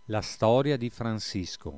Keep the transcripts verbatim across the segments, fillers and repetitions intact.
La storia di Francisco.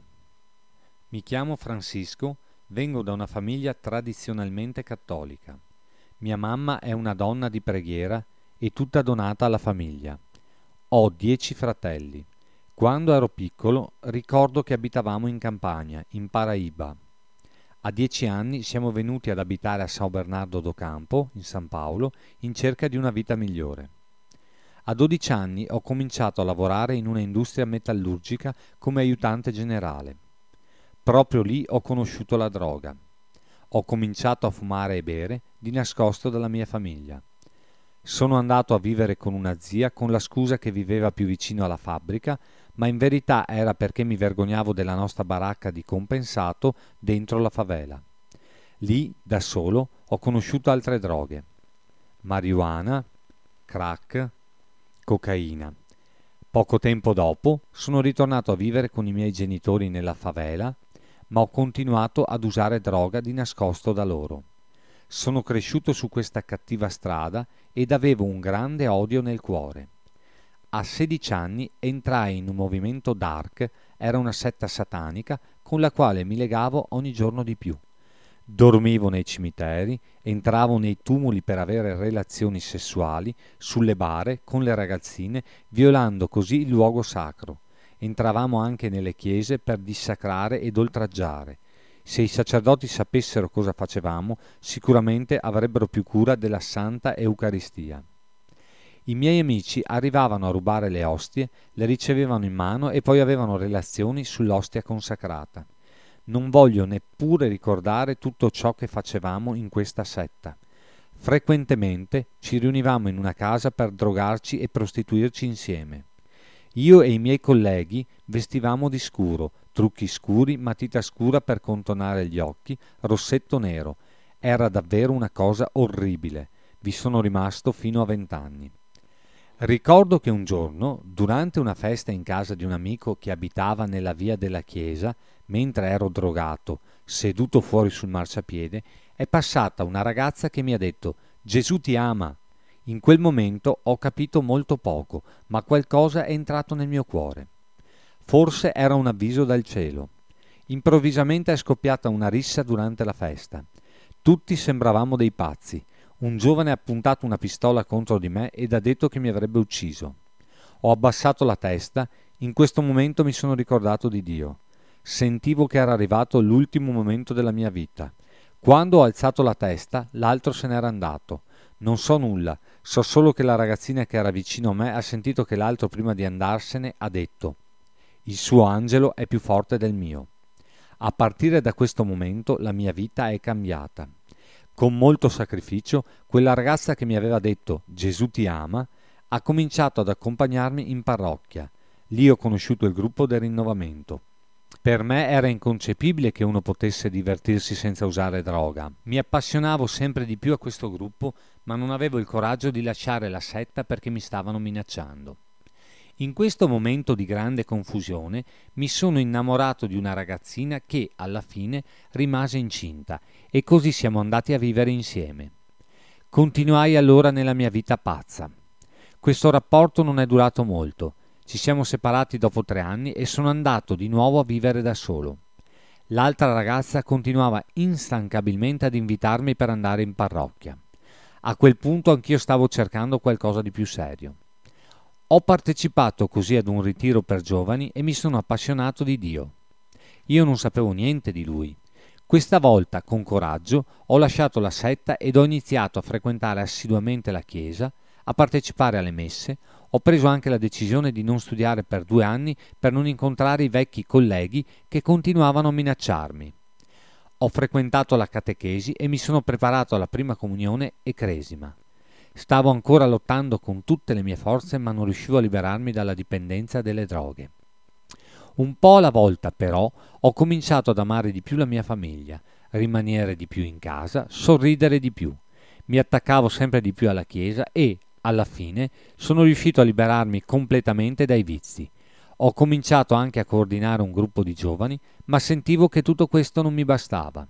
Mi chiamo Francisco, vengo da una famiglia tradizionalmente cattolica. Mia mamma è una donna di preghiera e tutta donata alla famiglia. Ho dieci fratelli. Quando ero piccolo ricordo che abitavamo in campagna, in Paraíba. A dieci anni siamo venuti ad abitare a São Bernardo do Campo, in San Paolo, in cerca di una vita migliore. A dodici anni ho cominciato a lavorare in una industria metallurgica come aiutante generale. Proprio lì ho conosciuto la droga. Ho cominciato a fumare e bere di nascosto dalla mia famiglia. Sono andato a vivere con una zia con la scusa che viveva più vicino alla fabbrica, ma in verità era perché mi vergognavo della nostra baracca di compensato dentro la favela. Lì, da solo, ho conosciuto altre droghe: marijuana, crack, cocaina. Poco tempo dopo sono ritornato a vivere con i miei genitori nella favela, ma ho continuato ad usare droga di nascosto da loro. Sono cresciuto su questa cattiva strada ed avevo un grande odio nel cuore. A sedici anni entrai in un movimento dark, era una setta satanica con la quale mi legavo ogni giorno di più. Dormivo nei cimiteri, entravo nei tumuli per avere relazioni sessuali, sulle bare, con le ragazzine, violando così il luogo sacro. Entravamo anche nelle chiese per dissacrare ed oltraggiare. Se i sacerdoti sapessero cosa facevamo, sicuramente avrebbero più cura della Santa Eucaristia. I miei amici arrivavano a rubare le ostie, le ricevevano in mano e poi avevano relazioni sull'ostia consacrata. Non voglio neppure ricordare tutto ciò che facevamo in questa setta. Frequentemente ci riunivamo in una casa per drogarci e prostituirci insieme. Io e i miei colleghi vestivamo di scuro, trucchi scuri, matita scura per contornare gli occhi, rossetto nero. Era davvero una cosa orribile. Vi sono rimasto fino a vent'anni. Ricordo che un giorno, durante una festa in casa di un amico che abitava nella via della chiesa, mentre ero drogato, seduto fuori sul marciapiede, è passata una ragazza che mi ha detto: «Gesù ti ama». In quel momento ho capito molto poco, ma qualcosa è entrato nel mio cuore. Forse era un avviso dal cielo. Improvvisamente è scoppiata una rissa durante la festa. Tutti sembravamo dei pazzi. Un giovane ha puntato una pistola contro di me ed ha detto che mi avrebbe ucciso. Ho abbassato la testa, in questo momento mi sono ricordato di Dio. Sentivo che era arrivato l'ultimo momento della mia vita. Quando ho alzato la testa, l'altro se n'era andato. Non so nulla, so solo che la ragazzina che era vicino a me ha sentito che l'altro prima di andarsene ha detto: «Il suo angelo è più forte del mio». A partire da questo momento la mia vita è cambiata. Con molto sacrificio, quella ragazza che mi aveva detto «Gesù ti ama» ha cominciato ad accompagnarmi in parrocchia. Lì ho conosciuto il gruppo del rinnovamento. Per me era inconcepibile che uno potesse divertirsi senza usare droga. Mi appassionavo sempre di più a questo gruppo, ma non avevo il coraggio di lasciare la setta perché mi stavano minacciando. In questo momento di grande confusione mi sono innamorato di una ragazzina che, alla fine, rimase incinta e così siamo andati a vivere insieme. Continuai allora nella mia vita pazza. Questo rapporto non è durato molto. Ci siamo separati dopo tre anni e sono andato di nuovo a vivere da solo. L'altra ragazza continuava instancabilmente ad invitarmi per andare in parrocchia. A quel punto anch'io stavo cercando qualcosa di più serio. Ho partecipato così ad un ritiro per giovani e mi sono appassionato di Dio. Io non sapevo niente di Lui. Questa volta, con coraggio, ho lasciato la setta ed ho iniziato a frequentare assiduamente la chiesa, a partecipare alle messe. Ho preso anche la decisione di non studiare per due anni per non incontrare i vecchi colleghi che continuavano a minacciarmi. Ho frequentato la catechesi e mi sono preparato alla prima comunione e cresima. Stavo ancora lottando con tutte le mie forze, ma non riuscivo a liberarmi dalla dipendenza delle droghe. Un po' alla volta, però, ho cominciato ad amare di più la mia famiglia, rimanere di più in casa, sorridere di più. Mi attaccavo sempre di più alla chiesa e, alla fine, sono riuscito a liberarmi completamente dai vizi. Ho cominciato anche a coordinare un gruppo di giovani, ma sentivo che tutto questo non mi bastava.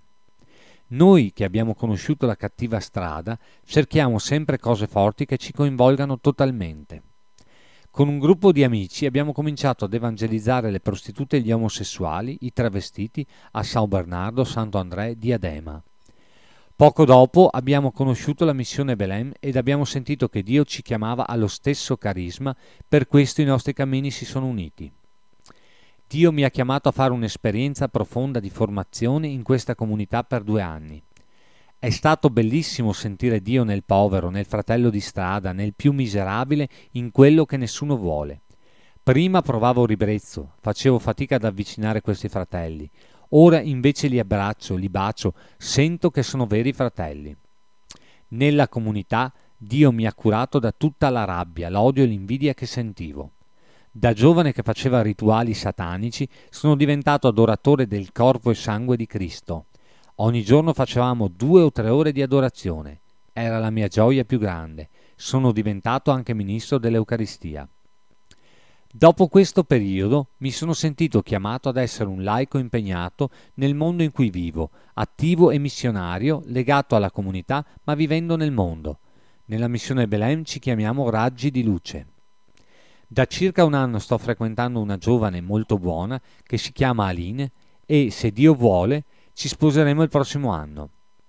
Noi che abbiamo conosciuto la cattiva strada cerchiamo sempre cose forti che ci coinvolgano totalmente. Con un gruppo di amici abbiamo cominciato ad evangelizzare le prostitute e gli omosessuali, i travestiti, a San Bernardo, Santo André, Diadema. Poco dopo abbiamo conosciuto la missione Belém ed abbiamo sentito che Dio ci chiamava allo stesso carisma, per questo i nostri cammini si sono uniti. Dio mi ha chiamato a fare un'esperienza profonda di formazione in questa comunità per due anni. È stato bellissimo sentire Dio nel povero, nel fratello di strada, nel più miserabile, in quello che nessuno vuole. Prima provavo ribrezzo, facevo fatica ad avvicinare questi fratelli. Ora invece li abbraccio, li bacio, sento che sono veri fratelli. Nella comunità Dio mi ha curato da tutta la rabbia, l'odio e l'invidia che sentivo. Da giovane che faceva rituali satanici sono diventato adoratore del corpo e sangue di Cristo. Ogni giorno facevamo due o tre ore di adorazione. Era la mia gioia più grande. Sono diventato anche ministro dell'Eucaristia. Dopo questo periodo mi sono sentito chiamato ad essere un laico impegnato nel mondo in cui vivo, attivo e missionario, legato alla comunità ma vivendo nel mondo. Nella missione Belém ci chiamiamo Raggi di Luce. Da circa un anno sto frequentando una giovane molto buona che si chiama Aline e, se Dio vuole, ci sposeremo il prossimo anno.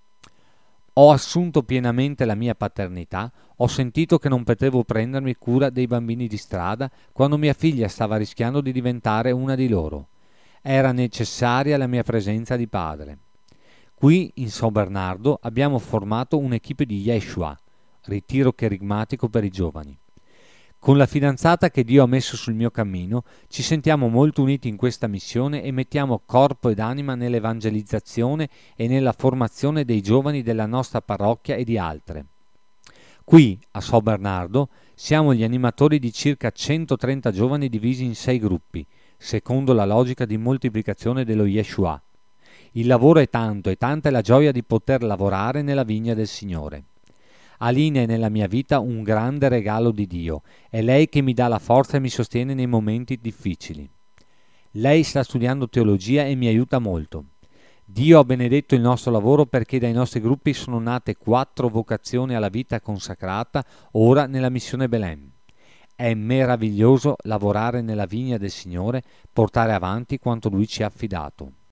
Ho assunto pienamente la mia paternità, ho sentito che non potevo prendermi cura dei bambini di strada quando mia figlia stava rischiando di diventare una di loro. Era necessaria la mia presenza di padre. Qui in San Bernardo abbiamo formato un'equipe di Yeshua, ritiro cherigmatico per i giovani. Con la fidanzata che Dio ha messo sul mio cammino ci sentiamo molto uniti in questa missione e mettiamo corpo ed anima nell'evangelizzazione e nella formazione dei giovani della nostra parrocchia e di altre. Qui, a San Bernardo, siamo gli animatori di circa centotrenta giovani divisi in sei gruppi, secondo la logica di moltiplicazione dello Yeshua. Il lavoro è tanto e tanta è la gioia di poter lavorare nella vigna del Signore. Aline è nella mia vita un grande regalo di Dio, è lei che mi dà la forza e mi sostiene nei momenti difficili. Lei sta studiando teologia e mi aiuta molto. Dio ha benedetto il nostro lavoro perché dai nostri gruppi sono nate quattro vocazioni alla vita consacrata ora nella missione Belém. È meraviglioso lavorare nella vigna del Signore, portare avanti quanto Lui ci ha affidato.